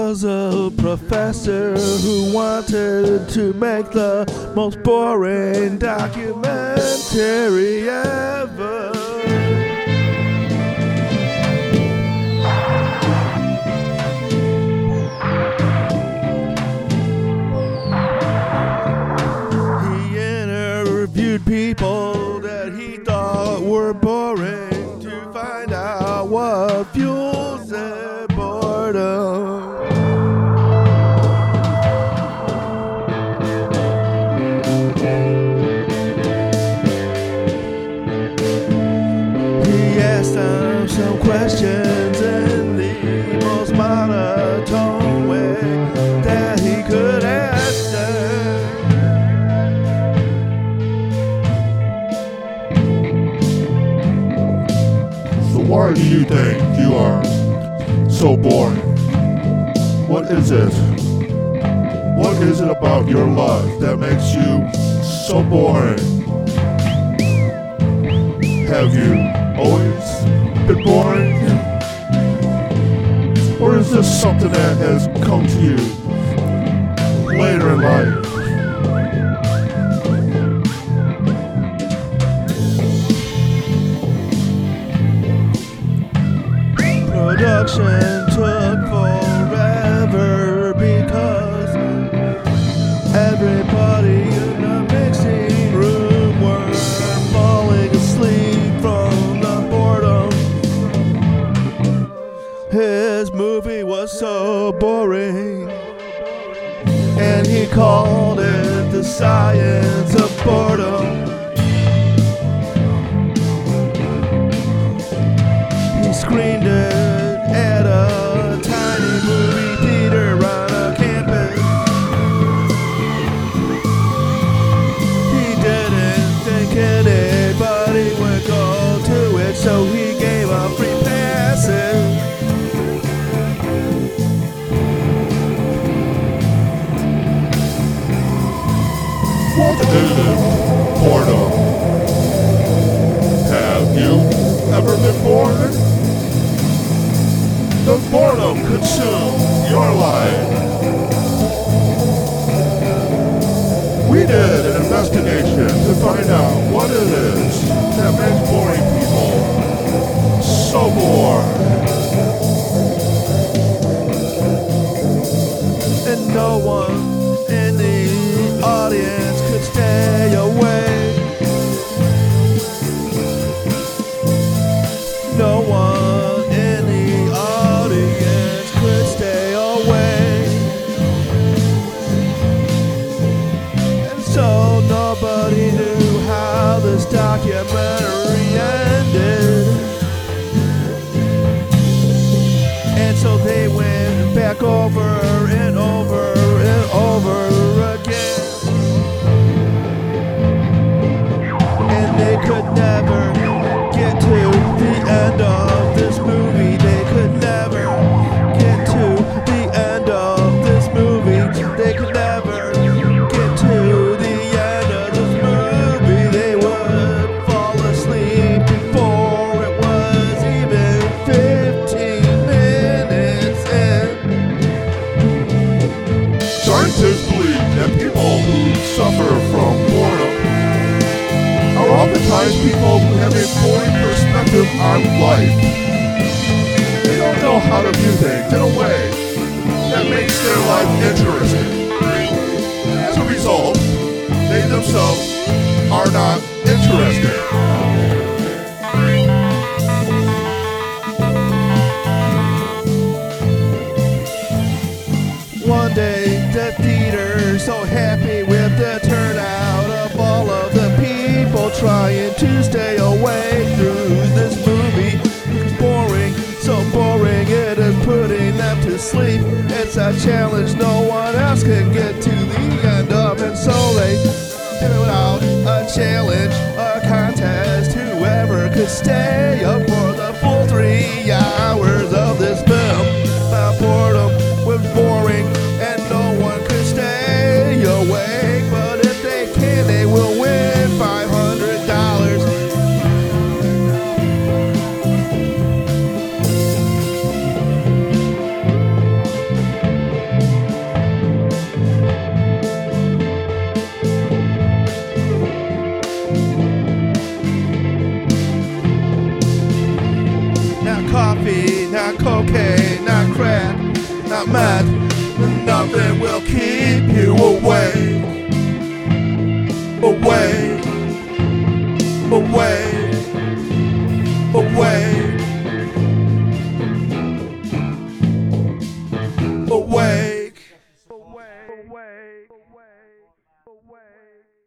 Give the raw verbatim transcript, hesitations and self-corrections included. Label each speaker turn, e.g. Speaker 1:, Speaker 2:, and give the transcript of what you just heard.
Speaker 1: was a professor who wanted to make the most boring documentary ever. He interviewed people that he thought were boring to find out what fuels their boredom. He asked them some questions in the most monotone way that he could ask them.
Speaker 2: So why do you think you are so boring? What is it? What is it about your life that makes you so boring? Have you always been boring? Or is this something that has come to you later in life?
Speaker 1: Production took forever because everybody in the mixing room were falling asleep from the boredom. His movie was so boring, and he called it The Science of Boredom. He screened it at a tiny movie theater on a campus. He didn't think anybody would go to it, so he gave up free passes.
Speaker 2: What is boredom? Have you ever been bored? Does boredom consume your life? We did an investigation to find out what it is that makes boring people so bored.
Speaker 1: And no one in the audience could stay away. No one in the audience could stay away. And so nobody knew how this documentary ended. And so they went back over and over and over again. And they could never get to the end of this movie. They could never get to the end of this movie. They could never get to the end of this movie. They would fall asleep before it was even fifteen minutes in.
Speaker 2: Scientists believe that people who suffer from boredom are oftentimes people who have a boring perspective on life. They don't know how to view things in a way that makes their life interesting. As a result, they themselves are not interesting.
Speaker 1: One day, the theater so happy with the turnout of all of the people trying to stay away through this movie. It's boring, so boring it is putting them to sleep. It's a challenge no one else can get to the end of, and so they put out a challenge, a contest. Whoever could stay up for the full three hours of this film. My boredom was boring, and no one could stay awake. But if they can, they will win five hundred dollars. not mad, nothing will keep you away, away, away, away, awake, away, away, away, away.